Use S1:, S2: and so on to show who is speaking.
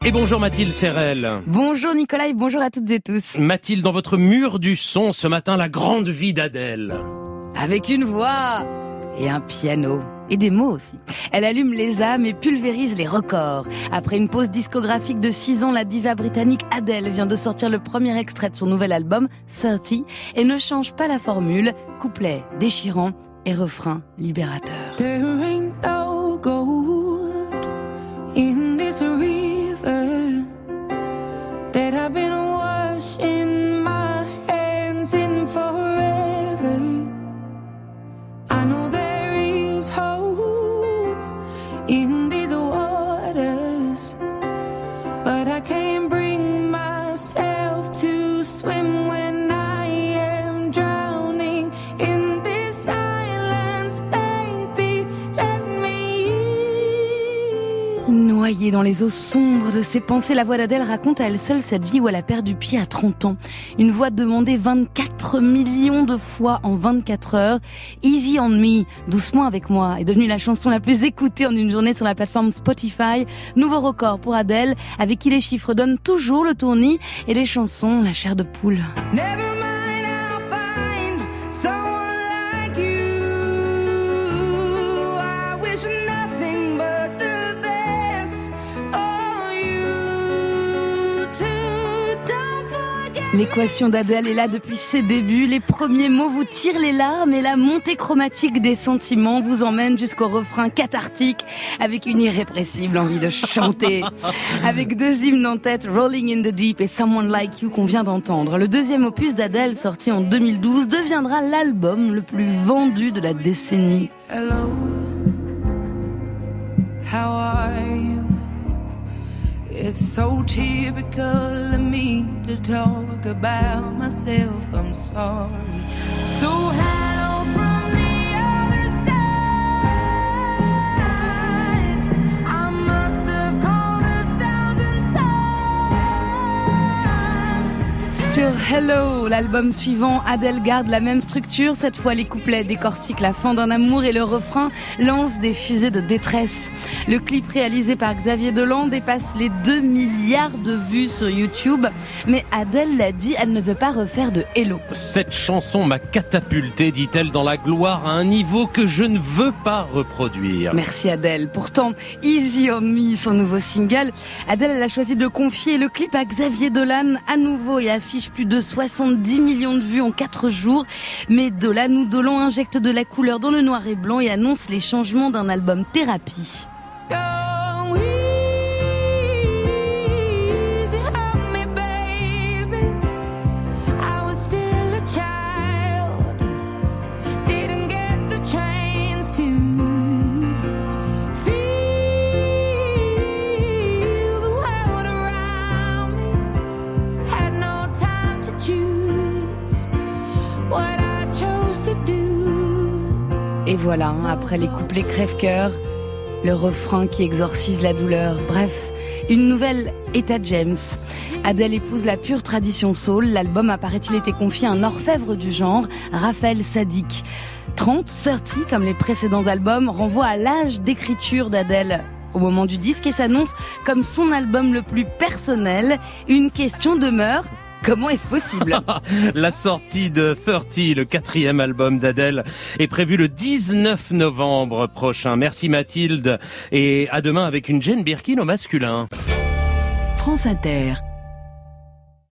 S1: Et bonjour Mathilde Serrel.
S2: Bonjour Nicolas et bonjour à toutes et tous.
S1: Mathilde, dans votre mur du son, ce matin, la grande vie d'Adèle.
S2: Avec une voix et un piano. Et des mots aussi. Elle allume les âmes et pulvérise les records. Après une pause discographique de 6 ans, la diva britannique Adèle vient de sortir le premier extrait de son nouvel album, 30, et ne change pas la formule. Couplet déchirant et refrain libérateur.
S3: There ain't no gold in this river that I've been washing my hands in forever. I know there is hope in these waters, but I can't bring myself to swim when I am drowning in this silence, baby, let me in.
S2: Noyée dans les eaux sombres de ses pensées, la voix d'Adèle raconte à elle seule cette vie où elle a perdu pied à 30 ans. Une voix demandée 24 millions de fois en 24 heures. Easy on me, doucement avec moi, est devenue la chanson la plus écoutée en une journée sur la plateforme Spotify. Nouveau record pour Adèle, avec qui les chiffres donnent toujours le tournis et les chansons la chair de poule.
S3: Never mind, I'll find someone like you. I wish nothing but the best for you too. Don't forget.
S2: L'équation d'Adèle est là depuis ses débuts. Les premiers mots vous tirent les larmes et la montée chromatique des sentiments vous emmène jusqu'au refrain cathartique avec une irrépressible envie de chanter. Avec 2 hymnes en tête, Rolling in the Deep et Someone Like You qu'on vient d'entendre. Le deuxième opus d'Adèle, sorti en 2012, deviendra l'album le plus vendu de la décennie.
S3: Hello, how are you? It's so typical of me to talk about myself, I'm sorry. So hello from the other side. I must have called 1,000 times.
S2: Sur Hello, l'album suivant, Adèle garde la même structure. Cette fois, les couplets décortiquent la fin d'un amour et le refrain lance des fusées de détresse. Le clip réalisé par Xavier Dolan dépasse les 2 milliards de vues sur YouTube. Mais Adèle l'a dit, elle ne veut pas refaire de Hello.
S1: Cette chanson m'a catapulté, dit-elle, dans la gloire à un niveau que je ne veux pas reproduire.
S2: Merci Adèle. Pourtant, Easy on Me, son nouveau single, Adèle elle a choisi de confier le clip à Xavier Dolan à nouveau et affiche plus de 70 millions de vues en 4 jours. Mais Dolan ou Dolan injecte de la couleur dans le noir et blanc et annonce les changements d'un album thérapie.
S3: Go easy on me, baby. I was still a child, didn't get the chance to feel the world around me. Had no time to choose what I chose to do.
S2: Et voilà, après les couplets crève-cœur, le refrain qui exorcise la douleur. Bref, une nouvelle Etta James. Adèle épouse la pure tradition soul. L'album a, paraît-il, été confié à un orfèvre du genre, Raphaël Saadiq. 30 comme les précédents albums, renvoie à l'âge d'écriture d'Adèle au moment du disque et s'annonce comme son album le plus personnel. Une question demeure. Comment est-ce possible ?
S1: La sortie de 30, le 4e album d'Adèle, est prévue le 19 novembre prochain. Merci Mathilde et à demain avec une Jane Birkin au masculin.
S4: France Inter.